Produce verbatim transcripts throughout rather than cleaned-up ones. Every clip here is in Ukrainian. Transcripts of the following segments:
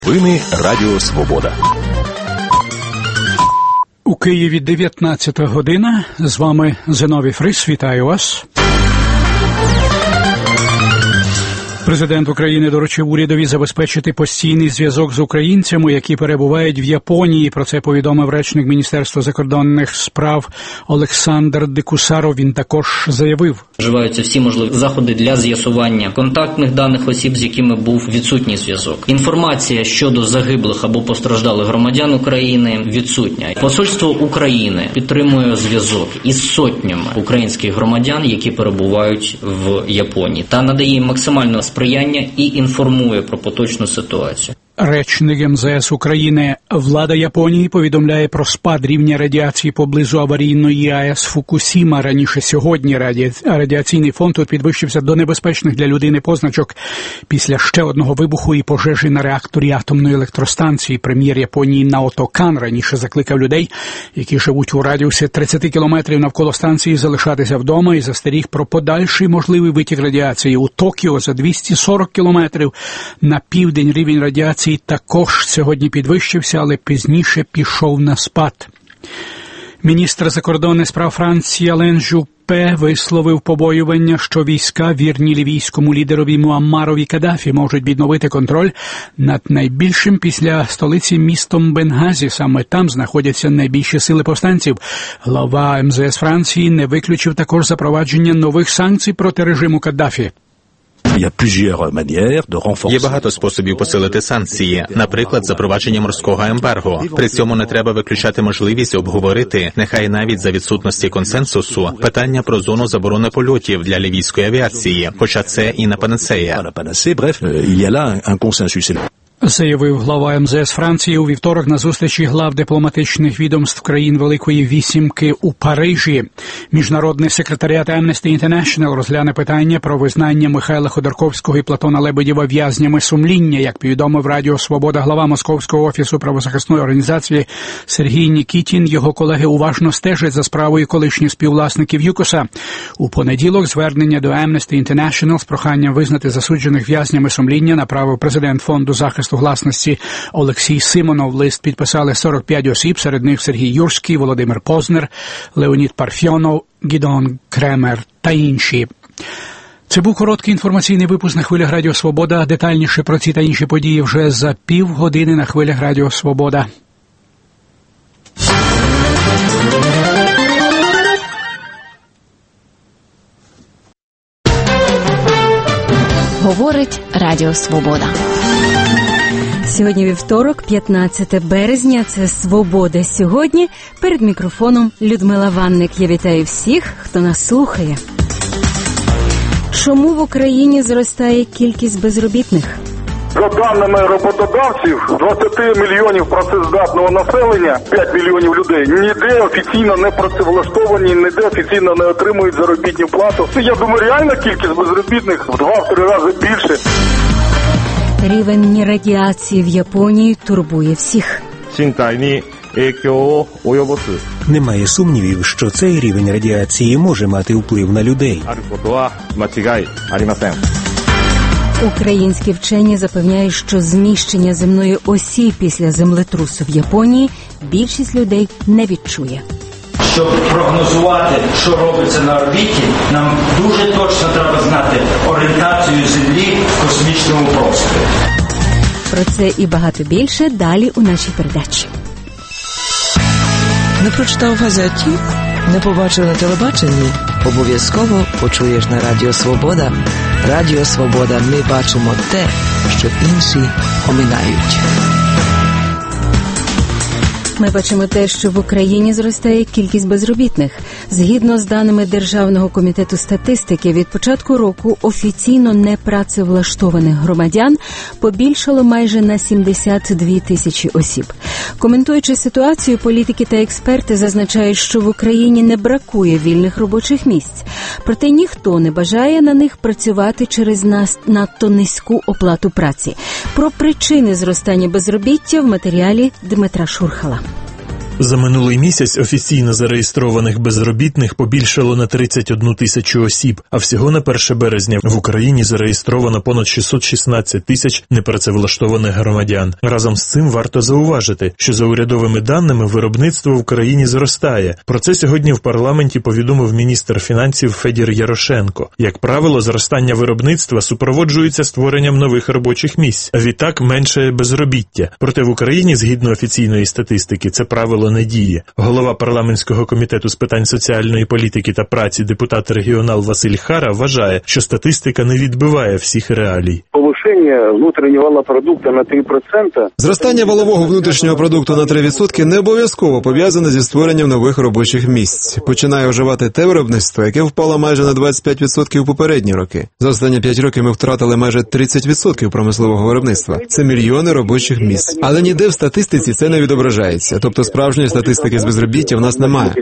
Новини Радіо Свобода. У Києві дев'ятнадцята година. З вами Зиновій Фрис. Вітаю вас. Президент України доручив урядові забезпечити постійний зв'язок з українцями, які перебувають в Японії. Про це повідомив речник Міністерства закордонних справ Олександр Дикусаров. Він також заявив: вживаються всі можливі заходи для з'ясування контактних даних осіб, з якими був відсутній зв'язок. Інформація щодо загиблих або постраждалих громадян України відсутня. Посольство України підтримує зв'язок із сотнями українських громадян, які перебувають в Японії, та надає їм максимального сприяння і інформує про поточну ситуацію. Речник ем зе ес України. Влада Японії повідомляє про спад рівня радіації поблизу аварійної АЕС Фукусіма. Раніше сьогодні раді... радіаційний фон тут підвищився до небезпечних для людини позначок після ще одного вибуху і пожежі на реакторі атомної електростанції. Прем'єр Японії Наото Кан раніше закликав людей, які живуть у радіусі тридцять кілометрів навколо станції, залишатися вдома і застеріг про подальший можливий витік радіації. У Токіо за двісті сорок кілометрів на південь рівень радіації також сьогодні підвищився, але пізніше пішов на спад. Міністр закордонних справ Франції Ален Жюпе висловив побоювання, що війська, вірні лівійському лідерові Муаммарові Каддафі, можуть відновити контроль над найбільшим після столиці містом Бенгазі. Саме там знаходяться найбільші сили повстанців. Глава ем зе ес Франції не виключив також запровадження нових санкцій проти режиму Каддафі. Є багато способів посилити санкції, наприклад, запровадження морського ембарго. При цьому не треба виключати можливість обговорити, нехай навіть за відсутності консенсусу, питання про зону заборони польотів для лівійської авіації, хоча це і не панацея. Заявив глава ем зе ес Франції у вівторок на зустрічі глав дипломатичних відомств країн Великої Вісімки у Парижі. Міжнародний секретаріат Amnesty International розгляне питання про визнання Михайла Ходорковського і Платона Лебедєва в'язнями сумління. Як повідомив Радіо Свобода глава Московського офісу правозахисної організації Сергій Нікітін, його колеги уважно стежать за справою колишніх співвласників ЮКОСа. У понеділок звернення до Amnesty International з проханням визнати засуджених в'язнями сумління направив президент Фонду захисту власності Олексій Симонов. Лист підписали сорок п'ять осіб, серед них Сергій Юрський, Володимир Познер, Леонід Парфьонов, Гідеон Кремер та інші. Це був короткий інформаційний випуск на хвилях Радіо Свобода. Детальніше про ці та інші події вже за півгодини на хвилях Радіо Свобода. Говорить Радіо Свобода. Сьогодні вівторок, п'ятнадцяте березня, це «Свобода сьогодні». Перед мікрофоном Людмила Ванник. Я вітаю всіх, хто нас слухає. Чому в Україні зростає кількість безробітних? За даними роботодавців, двадцять мільйонів працездатного населення, п'ять мільйонів людей, ніде офіційно не працевлаштовані, ніде офіційно не отримують заробітну плату. Я думаю, реальна кількість безробітних в два-три рази більше. Рівень радіації в Японії турбує всіх. Немає сумнівів, що цей рівень радіації може мати вплив на людей. Українські вчені запевняють, що зміщення земної осі після землетрусу в Японії більшість людей не відчує. Щоб прогнозувати, що робиться на орбіті, нам дуже точно треба знати орієнтацію Землі в космічному просторі. Про це і багато більше далі у нашій передачі. Не прочитав в газеті? Не побачив на телебаченні? Обов'язково почуєш на Радіо Свобода. Радіо Свобода. Ми бачимо те, що інші оминають. Ми бачимо те, що в Україні зростає кількість безробітних. Згідно з даними Державного комітету статистики, від початку року офіційно непрацевлаштованих громадян побільшало майже на сімдесят дві тисячі осіб. Коментуючи ситуацію, політики та експерти зазначають, що в Україні не бракує вільних робочих місць. Проте ніхто не бажає на них працювати через надто низьку оплату праці. Про причини зростання безробіття в матеріалі Дмитра Шурхала. За минулий місяць офіційно зареєстрованих безробітних побільшало на тридцять одну тисячу осіб, а всього на перше березня в Україні зареєстровано понад шістсот шістнадцять тисяч непрацевлаштованих громадян. Разом з цим варто зауважити, що за урядовими даними виробництво в Україні зростає. Про це сьогодні в парламенті повідомив міністр фінансів Федір Ярошенко. Як правило, зростання виробництва супроводжується створенням нових робочих місць, а відтак менше безробіття. Проте в Україні, згідно офіційної статистики, це правило не діє. Голова парламентського комітету з питань соціальної політики та праці, депутат-регіонал Василь Хара, вважає, що статистика не відбиває всіх реалій. Повишення внутрішнього валового продукту на три відсотки. Зростання валового внутрішнього продукту на три відсотки не обов'язково пов'язане зі створенням нових робочих місць. Починає оживати те виробництво, яке впало майже на двадцять п'ять відсотків у попередні роки. За останні п'ять років ми втратили майже тридцять відсотків промислового виробництва. Це мільйони робочих місць. Але ніде в статистиці це не відображається. Тобто справжньої статистики з безробіття в нас немає.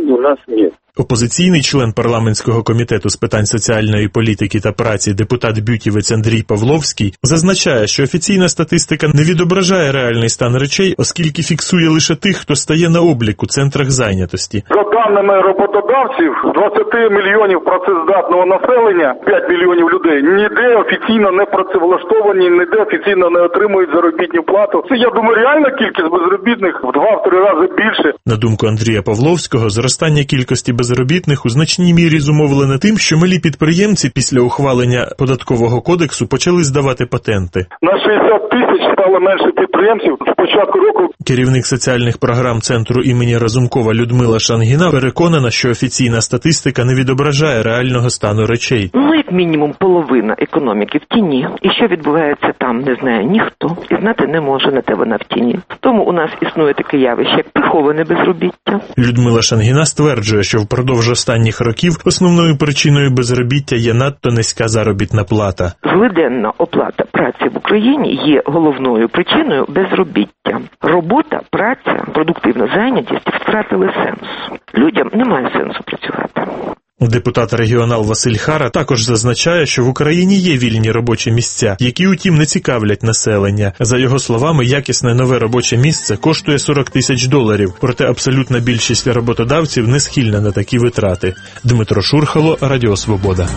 Опозиційний член парламентського комітету з питань соціальної політики та праці депутат-бютівець Андрій Павловський зазначає, що офіційна статистика не відображає реальний стан речей, оскільки фіксує лише тих, хто стає на облік у центрах зайнятості. За даними роботодавців, з двадцяти мільйонів працездатного населення, п'ять мільйонів людей, ніде офіційно не працевлаштовані, ніде офіційно не отримують заробітну плату. Це, я думаю, реальна кількість безробітних в два-три рази більше. На думку Андрія Павловського, зростання кількості безробітних у значній мірі зумовлене тим, що малі підприємці після ухвалення податкового кодексу почали здавати патенти. На шістдесят тисяч стало менше підприємців з початку року. Керівник соціальних програм Центру імені Разумкова Людмила Шангіна переконана, що офіційна статистика не відображає реального стану речей. Ну, як мінімум, половина економіки в тіні. І що відбувається там, не знає ніхто. І знати не може, на те вона в тіні. Тому у нас існує таке явище, як приховане безробіття. Людмила Шангіна стверджує, що впродовж останніх років основною причиною безробіття є надто низька заробітна плата. Злиденна оплата праці в Україні є головною причиною безробіття. Робота, праця, продуктивна зайнятість втратили сенс. Людям немає сенсу працювати. Депутат-регіонал Василь Хара також зазначає, що в Україні є вільні робочі місця, які, утім, не цікавлять населення. За його словами, якісне нове робоче місце коштує сорок тисяч доларів, проте абсолютна більшість роботодавців не схильна на такі витрати. Дмитро Шурхало, Радіо Свобода.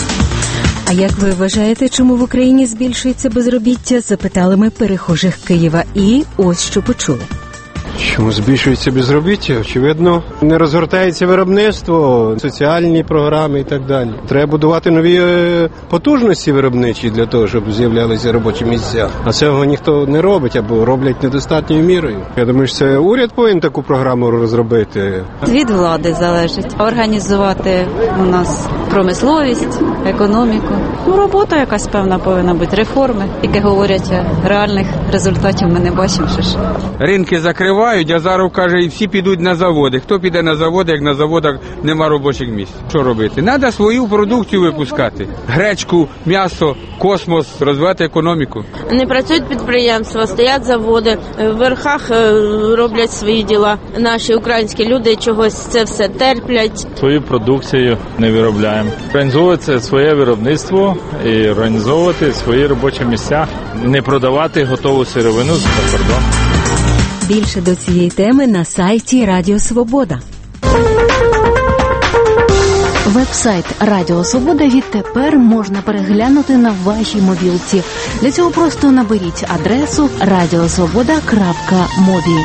А як ви вважаєте, чому в Україні збільшується безробіття? Запитали ми перехожих Києва. І ось що почули. Чому збільшується безробіття? Очевидно, не розгортається виробництво, соціальні програми і так далі. Треба будувати нові потужності виробничі для того, щоб з'являлися робочі місця. А цього ніхто не робить або роблять недостатньою мірою. Я думаю, що це уряд повинен таку програму розробити. Від влади залежить. Організувати у нас промисловість, економіку. Ну, робота якась певна повинна бути, реформи, які говорять, реальних результатів ми не бачимо. Що ж. Ринки закривають, а Азаров каже, і всі підуть на заводи. Хто піде на заводи, як на заводах нема робочих місць? Що робити? Треба свою продукцію випускати. Гречку, м'ясо, космос, розвивати економіку. Не працюють підприємства, стоять заводи, в верхах роблять свої діла. Наші українські люди чогось це все терплять. Свою продукцію не виробляємо. Організовувати своє виробництво і організовувати свої робочі місця. Не продавати готову сировину за кордон. Більше до цієї теми на сайті Радіо Свобода. Веб-сайт Радіо Свобода відтепер можна переглянути на вашій мобілці. Для цього просто наберіть адресу радіосвобода крапка мобі.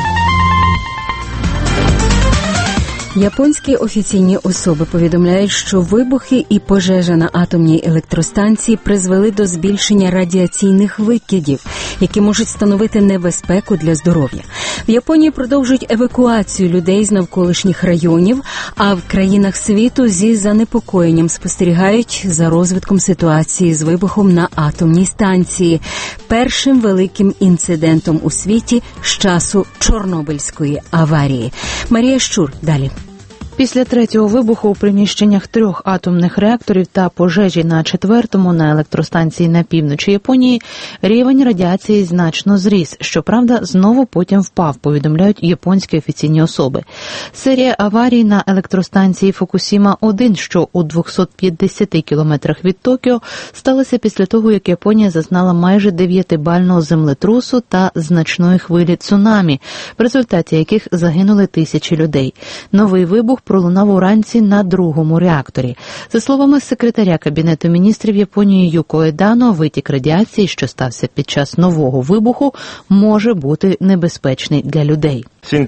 Японські офіційні особи повідомляють, що вибухи і пожежа на атомній електростанції призвели до збільшення радіаційних викидів, які можуть становити небезпеку для здоров'я. В Японії продовжують евакуацію людей з навколишніх районів, а в країнах світу зі занепокоєнням спостерігають за розвитком ситуації з вибухом на атомній станції, першим великим інцидентом у світі з часу Чорнобильської аварії. Марія Щур, далі. Після третього вибуху у приміщеннях трьох атомних реакторів та пожежі на четвертому на електростанції на півночі Японії рівень радіації значно зріс. Щоправда, знову потім впав, повідомляють японські офіційні особи. Серія аварій на електростанції Фукусіма один, що у двохсот п'ятдесяти кілометрах від Токіо, сталося після того, як Японія зазнала майже дев'ятибального землетрусу та значної хвилі цунамі, в результаті яких загинули тисячі людей. Новий вибух пролунав уранці на другому реакторі. За словами секретаря Кабінету міністрів Японії Юко Едано, витік радіації, що стався під час нового вибуху, може бути небезпечний для людей.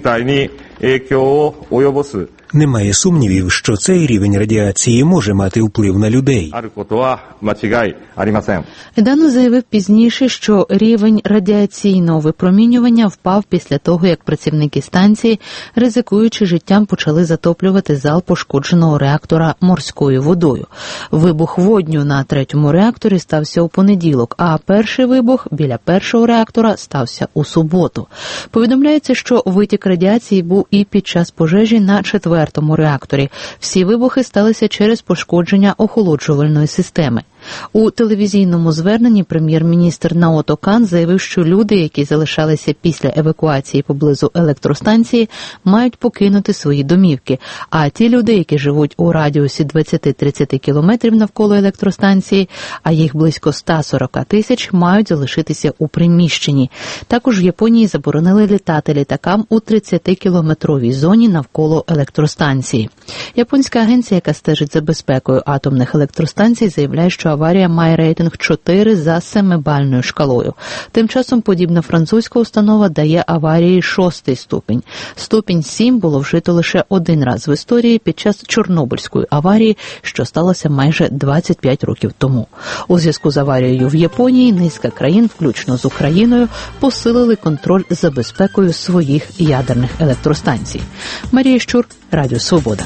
Немає сумнівів, що цей рівень радіації може мати вплив на людей. Едано заявив пізніше, що рівень радіаційного випромінювання впав після того, як працівники станції, ризикуючи життям, почали затоплювати зал пошкодженого реактора морською водою. Вибух водню на третьому реакторі стався у понеділок, а перший вибух біля першого реактора стався у суботу. Повідомляється, що витік радіації був і під час пожежі на четвертому реакторі. Всі вибухи сталися через пошкодження охолоджувальної системи. У телевізійному зверненні прем'єр-міністр Наото Кан заявив, що люди, які залишалися після евакуації поблизу електростанції, мають покинути свої домівки, а ті люди, які живуть у радіусі двадцять-тридцять кілометрів навколо електростанції, а їх близько сто сорок тисяч, мають залишитися у приміщенні. Також в Японії заборонили літати літакам у тридцятикілометровій зоні навколо електростанції. Японська агенція, яка стежить за безпекою атомних електростанцій, заявляє, що аварія має рейтинг чотири за семибальною шкалою. Тим часом подібна французька установа дає аварії шостий ступінь. Ступінь сім було вжито лише один раз в історії під час Чорнобильської аварії, що сталося майже двадцять п'ять років тому. У зв'язку з аварією в Японії низка країн, включно з Україною, посилили контроль за безпекою своїх ядерних електростанцій. Марія Щур, Радіо Свобода.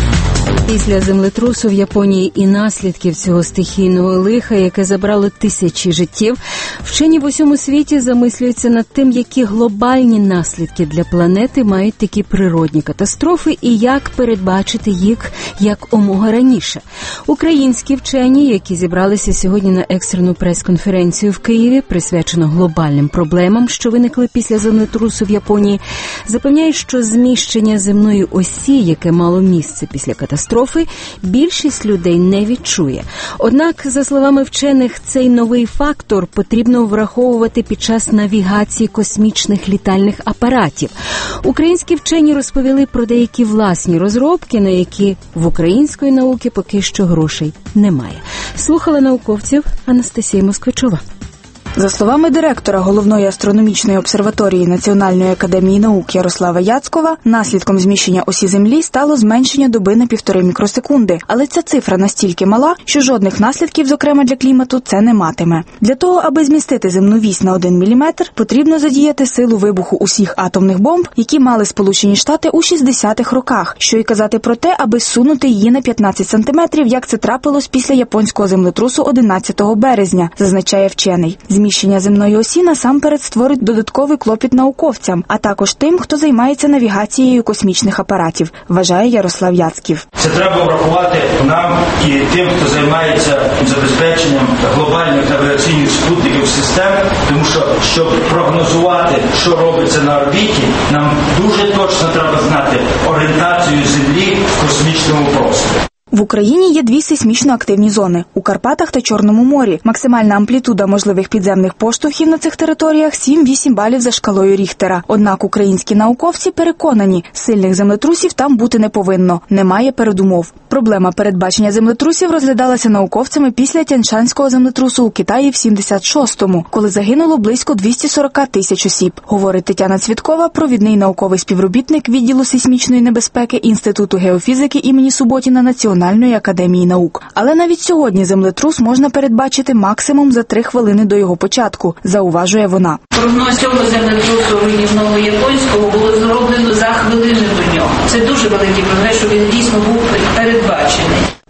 Після землетрусу в Японії і наслідків цього стихійного лиха, яке забрало тисячі життів, вчені в усьому світі замислюються над тим, які глобальні наслідки для планети мають такі природні катастрофи і як передбачити їх якомога раніше. Українські вчені, які зібралися сьогодні на екстрену прес-конференцію в Києві, присвячену глобальним проблемам, що виникли після землетрусу в Японії, запевняють, що зміщення земної осі, яке мало місце після катастрофи, більшість людей не відчує. Однак, за словами вчених, цей новий фактор потрібно враховувати під час навігації космічних літальних апаратів. Українські вчені розповіли про деякі власні розробки, на які в української науки поки що грошей немає. Слухала науковців Анастасія Москвичова. За словами директора Головної астрономічної обсерваторії Національної академії наук Ярослава Яцкова, наслідком зміщення осі Землі стало зменшення доби на півтори мікросекунди. Але ця цифра настільки мала, що жодних наслідків, зокрема для клімату, це не матиме. Для того, аби змістити земну вісь на один міліметр, потрібно задіяти силу вибуху усіх атомних бомб, які мали Сполучені Штати у шістдесятих роках, що й казати про те, аби сунути її на п'ятнадцять сантиметрів, як це трапилось після японського землетрусу одинадцятого березня, зазначає вчений. Зміщення земної осі насамперед створить додатковий клопіт науковцям, а також тим, хто займається навігацією космічних апаратів, вважає Ярослав Яцків. Це треба врахувати нам і тим, хто займається забезпеченням глобальних навігаційних супутників систем, тому що, щоб прогнозувати, що робиться на орбіті, нам дуже точно треба знати орієнтацію Землі в космічному просторі. В Україні є дві сейсмічно активні зони – у Карпатах та Чорному морі. Максимальна амплітуда можливих підземних поштовхів на цих територіях – сім-вісім балів за шкалою Ріхтера. Однак українські науковці переконані – сильних землетрусів там бути не повинно, немає передумов. Проблема передбачення землетрусів розглядалася науковцями після Тяньшанського землетрусу у Китаї в сімдесят шостому, коли загинуло близько двісті сорок тисяч осіб, говорить Тетяна Цвіткова, провідний науковий співробітник відділу сейсмічної небезпеки Інституту геофізики імені Суботіна Національної академії наук. Але навіть сьогодні землетрус можна передбачити максимум за три хвилини до його початку, зауважує вона. Прогноз цього землетрусу руйнівного японського було зроблено за хвилину до нього. Це дуже великий прогрес, що він дійсно був передбачений.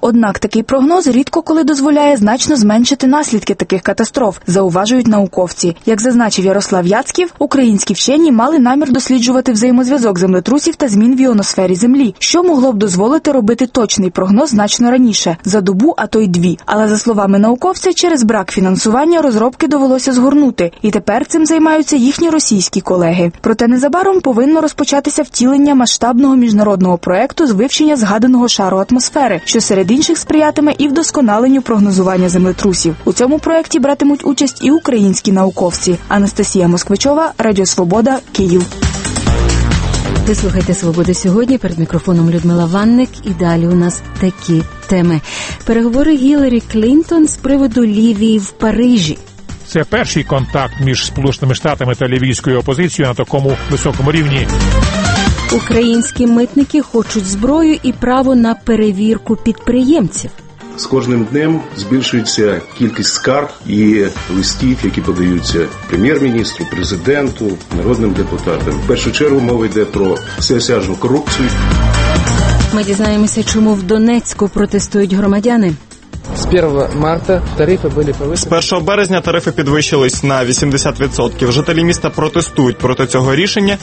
Однак такий прогноз рідко коли дозволяє значно зменшити наслідки таких катастроф, зауважують науковці. Як зазначив Ярослав Яцьків, українські вчені мали намір досліджувати взаємозв'язок землетрусів та змін в іоносфері Землі, що могло б дозволити робити точний прогноз значно раніше – за добу, а то й дві. Але, за словами науковця, через брак фінансування розробки довелося згорнути, і тепер цим займаються їхні російські колеги. Проте незабаром повинно розпочатися втілення масштабного міжнародного проекту з вивчення згаданого шару атмосфери, що серед інших сприятиме і вдосконаленню прогнозування землетрусів. У цьому проекті братимуть участь і українські науковці. Анастасія Москвичова, Радіо Свобода, Київ. Ви слухайте «Свободу сьогодні», перед мікрофоном Людмила Ванник, і далі у нас такі теми. Переговори Гіларі Клінтон з приводу Лівії в Парижі. Це перший контакт між Сполученими Штатами та лівійською опозицією на такому високому рівні. Українські митники хочуть зброю і право на перевірку підприємців. З кожним днем збільшується кількість скарг і листів, які подаються прем'єр-міністру, президенту, народним депутатам. В першу чергу мова йде про всеосяжну корупцію. Ми дізнаємося, чому в Донецьку протестують громадяни. З першого марта тарифи були повищені. З першого березня тарифи підвищились на вісімдесят відсотків. Жителі міста протестують проти цього рішення.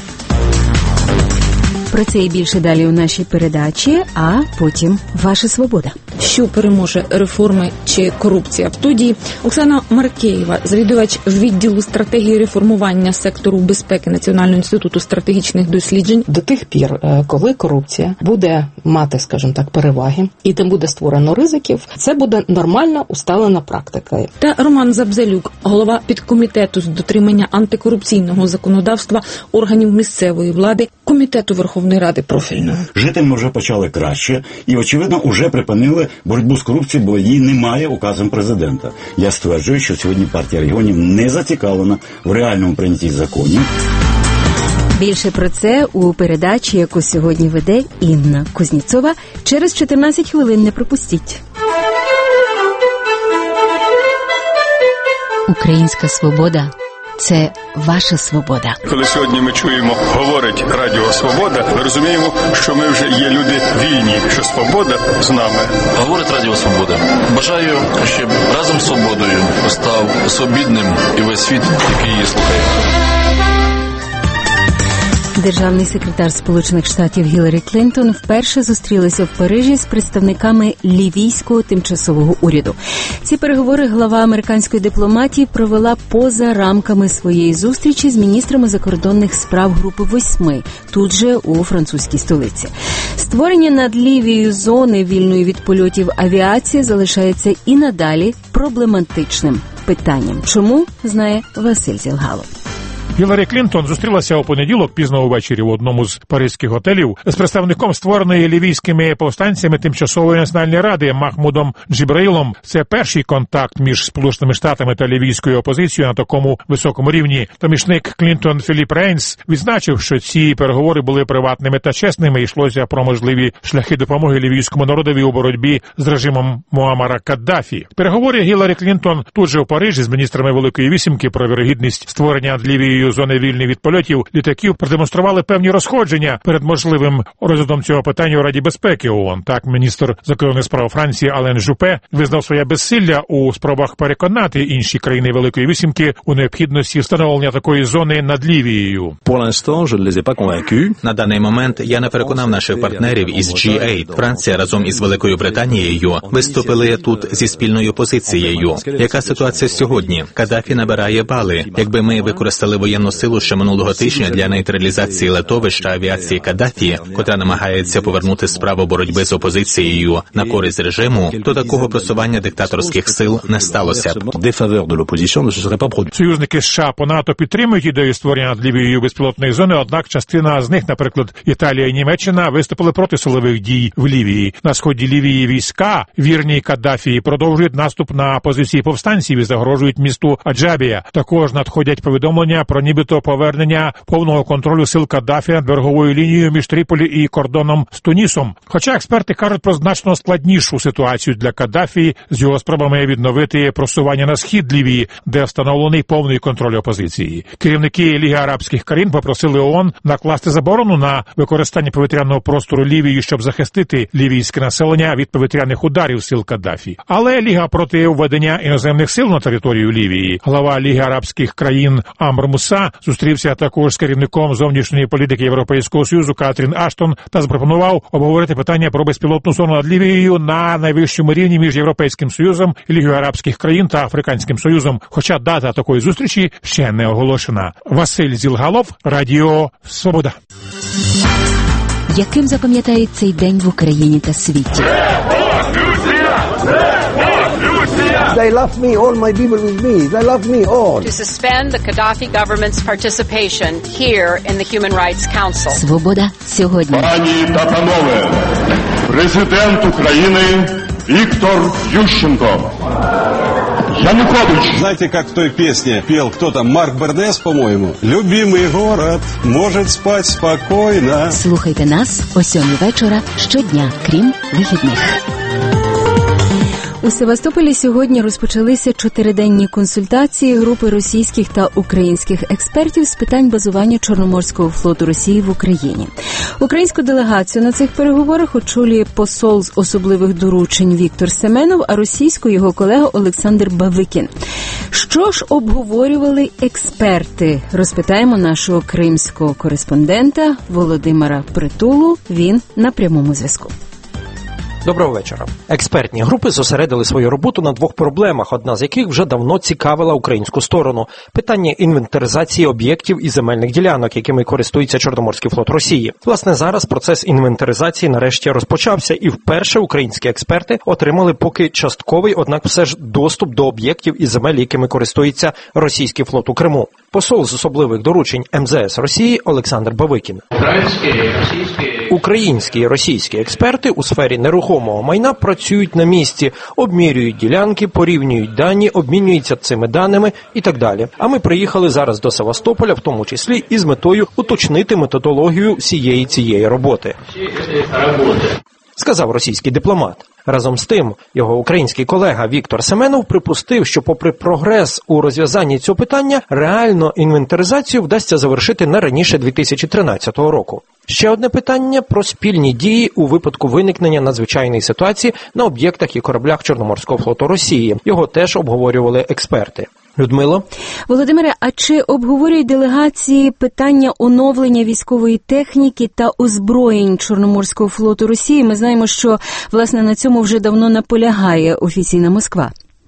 Про це і більше далі у нашій передачі, а потім «Ваша свобода». Що переможе, реформи чи корупція? В студії Оксана Маркеєва, завідувач відділу стратегії реформування сектору безпеки Національного інституту стратегічних досліджень. До тих пір, коли корупція буде мати, скажімо так, переваги, і там буде створено ризиків, це буде нормальна, усталена практика. Та Роман Забзалюк, голова підкомітету з дотримання антикорупційного законодавства органів місцевої влади, комітету Верховної Ради профільного. Жити ми вже почали краще і, очевидно, уже припинили боротьбу з корупцією, бо її немає указом президента. Я стверджую, що сьогодні партія регіонів не зацікавлена в реальному прийнятті законів. Більше про це у передачі, яку сьогодні веде Інна Кузніцова. Через чотирнадцять хвилин не пропустіть. Українська свобода – це ваша свобода. Коли сьогодні ми чуємо, говорить Радіо Свобода, ми розуміємо, що ми вже є люди вільні, що свобода з нами. Говорить Радіо Свобода. Бажаю, щоб разом з свободою став свобідним і весь світ, який її слухає. Державний секретар Сполучених Штатів Гіларі Клінтон вперше зустрілася в Парижі з представниками лівійського тимчасового уряду. Ці переговори глава американської дипломатії провела поза рамками своєї зустрічі з міністрами закордонних справ Групи восьми, тут же у французькій столиці. Створення над Лівією зони вільної від польотів авіації залишається і надалі проблематичним питанням. Чому, знає Василь Зілгалов. Гіларі Клінтон зустрілася у понеділок пізно увечері в одному з паризьких готелів з представником створеної лівійськими повстанцями Тимчасової національної ради Махмудом Джібрейлом. Це перший контакт між Сполученими Штатами та лівійською опозицією на такому високому рівні. Помічник Клінтон Філіп Рейнс відзначив, що ці переговори були приватними та чесними, і йшлося про можливі шляхи допомоги лівійському народові у боротьбі з режимом Муаммара Каддафі. Переговори Гіларі Клінтон тут же у Парижі з міністрами Великої Вісімки про вірогідність створення над Лівією зони вільної від польотів літаків продемонстрували певні розходження перед можливим розглядом цього питання у Раді безпеки ООН. Так, міністр закордонних справ Франції Ален Жупе визнав своє безсилля у спробах переконати інші країни Великої Вісімки у необхідності встановлення такої зони над Лівією. На даний момент я не переконав наших партнерів із джі вісім. Франція разом із Великою Британією виступили тут зі спільною позицією. Яка ситуація сьогодні? Каддафі набирає бали. Якби ми використали воєнну силу ще минулого тижня для нейтралізації литовища авіації Каддафі, котра намагається повернути справу боротьби з опозицією на користь режиму, то такого просування диктаторських сил не сталося б. Союзники США по НАТО підтримують ідею створення над Лівією безпілотної зони, однак частина з них, наприклад, Італія і Німеччина, виступили проти силових дій в Лівії. На сході Лівії війська, вірні Каддафі, продовжують наступ на позиції повстанців і загрожують місту Аджабія. Також надходять повідомлення про про нібито повернення повного контролю сил Каддафі над береговою лінією між Тріполі і кордоном з Тунісом. Хоча експерти кажуть про значно складнішу ситуацію для Каддафі з його спробами відновити просування на схід Лівії, де встановлений повний контроль опозиції. Керівники Ліги арабських країн попросили ООН накласти заборону на використання повітряного простору Лівії, щоб захистити лівійське населення від повітряних ударів сил Каддафі. Але Ліга проти введення іноземних сил на територію Лівії. Глава Ліги арабських країн Амр Муса зустрівся також з керівником зовнішньої політики Європейського Союзу Катрін Аштон та запропонував обговорити питання про безпілотну зону над Лівією на найвищому рівні між Європейським Союзом, Лігою арабських країн та Африканським Союзом, хоча дата такої зустрічі ще не оголошена. Василь Зілгалов, Радіо Свобода. Яким запам'ятають цей день в Україні та світі? They love me, all my people with me. They love me all. To suspend the Gaddafi government's participation here in the Human Rights Council. Свобода сьогодні. Пані та панове, президент України Віктор Ющенко. Янукович. Знаете, как в той песне пел кто там, Марк Бернес, по-моему? «Любимый город может спать спокойно». Слухайте нас о сьомій вечора щодня, крім вихідних. У Севастополі сьогодні розпочалися чотириденні консультації групи російських та українських експертів з питань базування Чорноморського флоту Росії в Україні. Українську делегацію на цих переговорах очолює посол з особливих доручень Віктор Семенов, а російську його колега Олександр Бавикін. Що ж обговорювали експерти? Розпитаємо нашого кримського кореспондента Володимира Притулу. Він на прямому зв'язку. Доброго вечора. Експертні групи зосередили свою роботу на двох проблемах, одна з яких вже давно цікавила українську сторону – питання інвентаризації об'єктів і земельних ділянок, якими користується Чорноморський флот Росії. Власне, зараз процес інвентаризації нарешті розпочався, і вперше українські експерти отримали поки частковий, однак все ж доступ до об'єктів і земель, якими користується російський флот у Криму. Посол з особливих доручень ем зе ес Росії Олександр Бавикін. Українські і російські експерти у сфері нерухомого майна працюють на місці, обмірюють ділянки, порівнюють дані, обмінюються цими даними і так далі. А ми приїхали зараз до Севастополя, в тому числі і з метою уточнити методологію всієї цієї роботи. Сказав російський дипломат. Разом з тим, його український колега Віктор Семенов припустив, що попри прогрес у розв'язанні цього питання, реально інвентаризацію вдасться завершити не раніше дві тисячі тринадцятого року. Ще одне питання про спільні дії у випадку виникнення надзвичайної ситуації на об'єктах і кораблях Чорноморського флоту Росії. Його теж обговорювали експерти. Людмило? Володимире, а чи обговорюють делегації питання оновлення військової техніки та озброєнь Чорноморського флоту Росії? Ми знаємо, що, власне, на цьому вже давно наполягає офіційна Москва.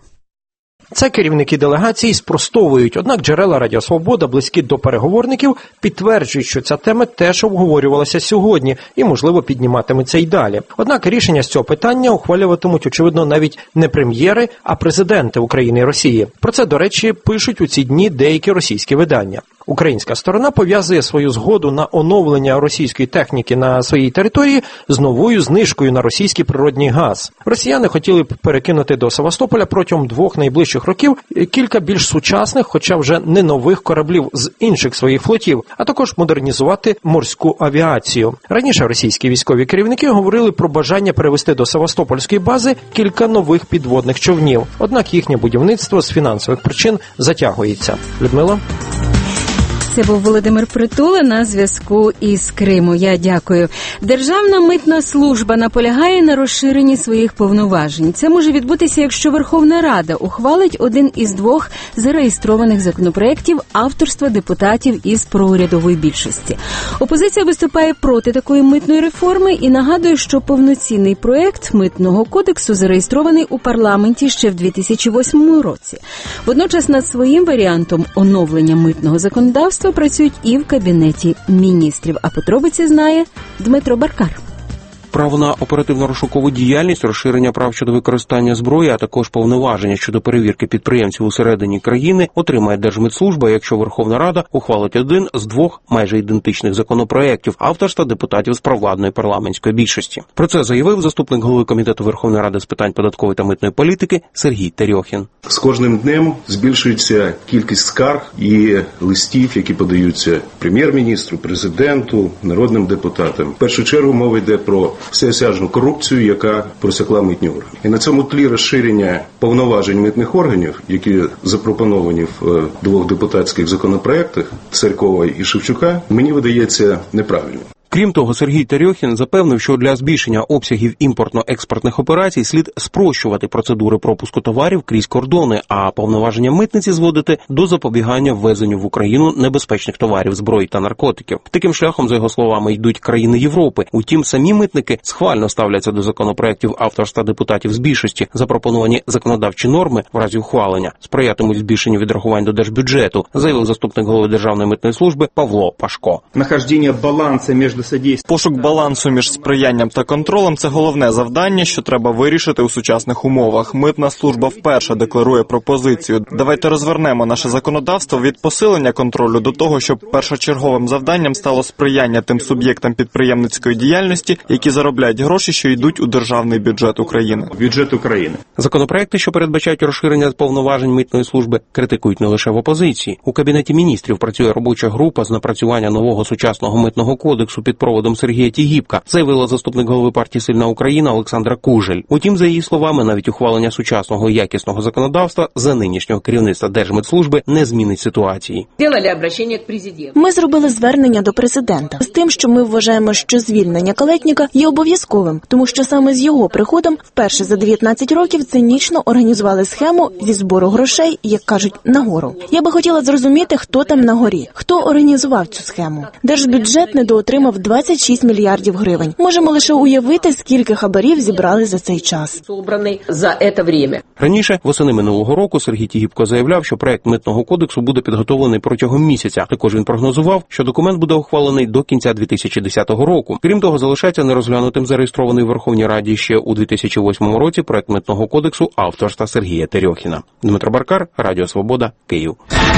Це керівники делегації спростовують, однак джерела Радіо Свобода, близькі до переговорників, підтверджують, що ця тема теж обговорювалася сьогодні і, можливо, підніматиметься й далі. Однак рішення з цього питання ухвалюватимуть, очевидно, навіть не прем'єри, а президенти України і Росії. Про це, до речі, пишуть у ці дні деякі російські видання. Українська сторона пов'язує свою згоду на оновлення російської техніки на своїй території з новою знижкою на російський природний газ. Росіяни хотіли б перекинути до Севастополя протягом двох найближчих років кілька більш сучасних, хоча вже не нових кораблів з інших своїх флотів, а також модернізувати морську авіацію. Раніше російські військові керівники говорили про бажання перевести до Севастопольської бази кілька нових підводних човнів. Однак їхнє будівництво з фінансових причин затягується. Людмила? Це був Володимир Притула на зв'язку із Криму. Я дякую. Державна митна служба наполягає на розширенні своїх повноважень. Це може відбутися, якщо Верховна Рада ухвалить один із двох зареєстрованих законопроєктів авторства депутатів із проурядової більшості. Опозиція виступає проти такої митної реформи і нагадує, що повноцінний проєкт митного кодексу зареєстрований у парламенті ще в дві тисячі восьмому році. Водночас над своїм варіантом оновлення митного законодавства працюють і в Кабінеті міністрів. А подробиці знає Дмитро Баркар. право на оперативно-розшукову діяльність, розширення прав щодо використання зброї, а також повноваження щодо перевірки підприємців усередині країни отримає Держмитслужба, якщо Верховна Рада ухвалить один з двох майже ідентичних законопроєктів авторства депутатів з провладної парламентської більшості. Про це заявив заступник голови Комітету Верховної Ради з питань податкової та митної політики Сергій Терьохін. З кожним днем збільшується кількість скарг і листів, які подаються прем'єр-міністру, президенту, народним депутатам. В першу чергу мова йде про всеосяжну корупцію, яка просякла митні органи. І на цьому тлі розширення повноважень митних органів, які запропоновані в двох депутатських законопроєктах Царькова і Шевчука, мені видається неправильним. Крім того, Сергій Терьохін запевнив, що для збільшення обсягів імпортно-експортних операцій слід спрощувати процедури пропуску товарів крізь кордони, а повноваження митниці зводити до запобігання ввезенню в Україну небезпечних товарів, зброї та наркотиків. Таким шляхом, за його словами, йдуть країни Європи. Утім, самі митники схвально ставляться до законопроєктів авторства депутатів з більшості. Запропоновані законодавчі норми в разі ухвалення сприятимуть збільшенню відрахувань до держбюджету, заявив заступник голови Державної митної служби Павло Пашко. Нахождення балансу між Пошук балансу між сприянням та контролем – це головне завдання, що треба вирішити у сучасних умовах. Митна служба вперше декларує пропозицію. Давайте розвернемо наше законодавство від посилення контролю до того, щоб першочерговим завданням стало сприяння тим суб'єктам підприємницької діяльності, які заробляють гроші, що йдуть у державний бюджет України. Бюджет України. Законопроекти, що передбачають розширення повноважень митної служби, критикують не лише в опозиції. У Кабінеті міністрів працює робоча група з напрацювання нового сучасного митного кодексу під проводом Сергія Тігіпка, заявила заступник голови партії «Сильна Україна» Олександра Кужель. Утім, за її словами, навіть ухвалення сучасного і якісного законодавства за нинішнього керівництва Держмитслужби не змінить ситуації. Ми зробили звернення до президента з тим, що ми вважаємо, що звільнення Калєтніка є обов'язковим, тому що саме з його приходом вперше за дев'ятнадцять років цинічно організували схему зі збору грошей, як кажуть, нагору. Я би хотіла зрозуміти, хто там на горі, хто організував цю схему. Держбюджет недоотримав двадцять шість мільярдів гривень. Можемо лише уявити, скільки хабарів зібрали за цей час. Раніше, восени минулого року, Сергій Тігіпко заявляв, що проект митного кодексу буде підготовлений протягом місяця. Також він прогнозував, що документ буде ухвалений до кінця дві тисячі десятого року. Крім того, залишається нерозглянутим зареєстрований в Верховній Раді ще у дві тисячі восьмому році проект митного кодексу авторства Сергія Терьохіна. Дмитро Баркар, Радіо Свобода, Київ.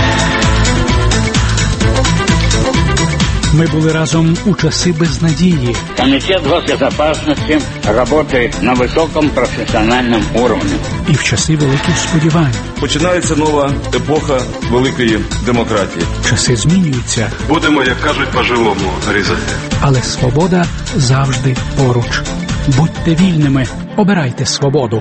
Мы были разом у часы безнадеги. Комитет госбезопасности работает на высоком профессиональном уровне. І в часи великих сподівань. Починається нова епоха великої демократії. Часи змінюються. Будемо, як кажуть, по-живому різати. Але свобода завжди поруч. Будьте вільними, обирайте свободу.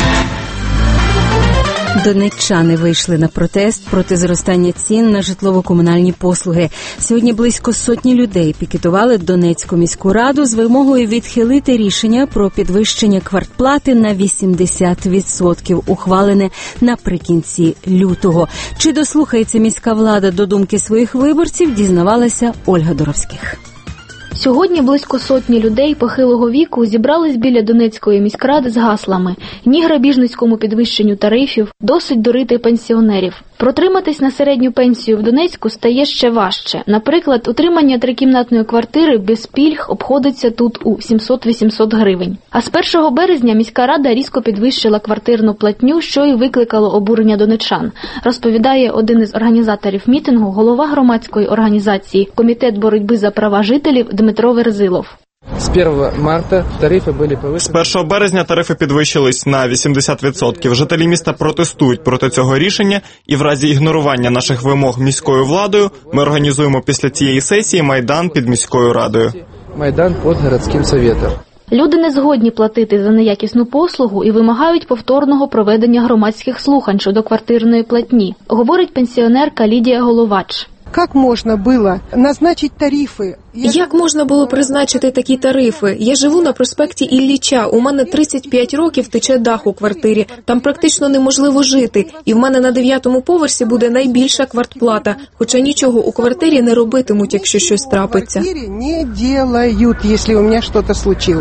Донеччани вийшли на протест проти зростання цін на житлово-комунальні послуги. Сьогодні близько сотні людей пікетували Донецьку міську раду з вимогою відхилити рішення про підвищення квартплати на вісімдесят відсотків, ухвалене наприкінці лютого. Чи дослухається міська влада до думки своїх виборців, дізнавалася Ольга Доровських. Сьогодні близько сотні людей похилого віку зібрались біля Донецької міськради з гаслами «Ні грабіжницькому підвищенню тарифів, досить дурити пенсіонерів». Протриматись на середню пенсію в Донецьку стає ще важче. Наприклад, утримання трикімнатної квартири без пільг обходиться тут у сімсот-вісімсот гривень. А з першого березня міська рада різко підвищила квартирну платню, що і викликало обурення донеччан, розповідає один із організаторів мітингу, голова громадської організації «Комітет боротьби за права жителів» Дмитро Верзилов. З першого марта тарифи були повищені. З першого березня тарифи підвищились на вісімдесят відсотків. Жителі міста протестують проти цього рішення, і в разі ігнорування наших вимог міською владою ми організуємо після цієї сесії майдан під міською радою. Майдан під городським советом. Люди не згодні платити за неякісну послугу і вимагають повторного проведення громадських слухань щодо квартирної платні, говорить пенсіонерка Лідія Головач. Як можна було назначити тарифи? Як можна було призначити такі тарифи? Я живу на проспекті Ілліча, у мене тридцять п'ять років тече дах у квартирі, там практично неможливо жити, і в мене на дев'ятому поверсі буде найбільша квартплата, хоча нічого у квартирі не робитимуть, якщо щось трапиться. Не роблять, якщо у мене щось случилось.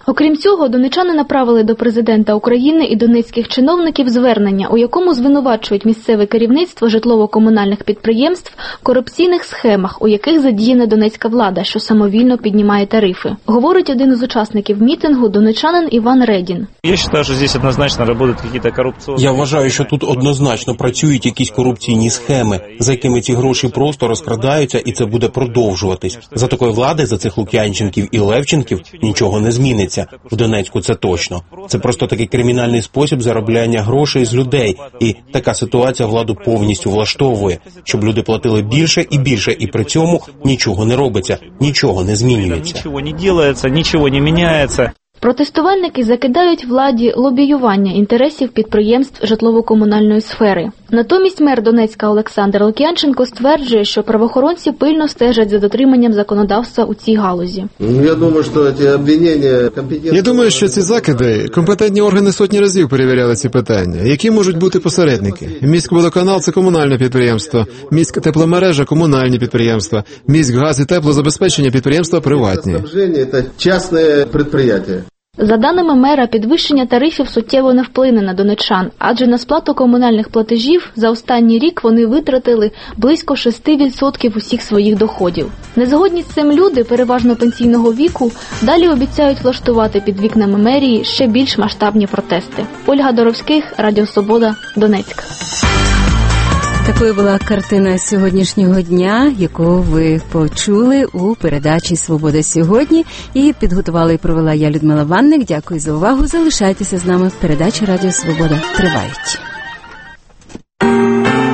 Окрім цього, донеччани направили до президента України і донецьких чиновників звернення, у якому звинувачують місцеве керівництво житлово-комунальних підприємств в корупційних схемах, у яких задіяна донецька влада, що самовільно піднімає тарифи. Говорить один із учасників мітингу, донеччанин Іван Редін. Я вважаю, що тут однозначно працюють якісь корупційні... Я вважаю, що тут однозначно працюють якісь корупційні схеми, за якими ці гроші просто розкрадаються, і це буде продовжуватись. За такої влади, за цих Лук'янченків і Левченків нічого не зміниться. В Донецьку це точно. Це просто такий кримінальний спосіб заробляння грошей з людей. І така ситуація владу повністю влаштовує, щоб люди платили більше і більше, і при цьому нічого не робиться, нічого не змінюється. Нічого не робиться, нічого не міняється. Протестувальники закидають владі лобіювання інтересів підприємств житлово-комунальної сфери. Натомість мер Донецька Олександр Лук'янченко стверджує, що правоохоронці пильно стежать за дотриманням законодавства у цій галузі. Я думаю, що ці обвинення... Я думаю, що ці закиди, компетентні органи сотні разів перевіряли ці питання. Які можуть бути посередники? Міськводоканал – це комунальне підприємство, міськтепломережа – комунальні підприємства, міськгаз і теплозабезпечення – підприємства приватні. Це частне підприємство. За даними мера, підвищення тарифів суттєво не вплине на донеччан, адже на сплату комунальних платежів за останній рік вони витратили близько шість відсотків усіх своїх доходів. Незгодні з цим люди, переважно пенсійного віку, далі обіцяють влаштувати під вікнами мерії ще більш масштабні протести. Ольга Доровських, Радіо Свобода, Донецьк. Такою була картина сьогоднішнього дня, яку ви почули у передачі «Свобода сьогодні». І підготувала і провела я, Людмила Ванник. Дякую за увагу. Залишайтеся з нами. Передачі «Радіо Свобода» тривають.